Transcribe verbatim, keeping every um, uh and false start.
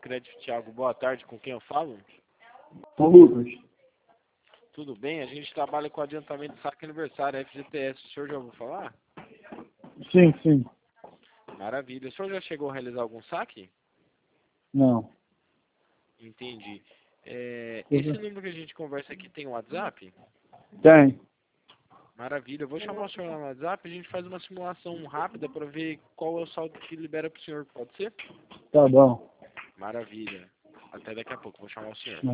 Crédito Thiago, boa tarde, com quem eu falo? Ô Lucas, Tudo bem? A gente trabalha com adiantamento de saque aniversário, F G T S. O senhor já ouviu falar? sim, sim, Maravilha. O senhor já chegou a realizar algum saque? não. Entendi. É, Uhum. esse número que a gente conversa aqui tem um WhatsApp? Tem, Maravilha. Eu vou chamar o senhor lá no WhatsApp e a gente faz uma simulação rápida para ver qual é o saldo que libera para o senhor. Pode ser? tá bom. Maravilha. Até daqui a pouco. Vou chamar o senhor.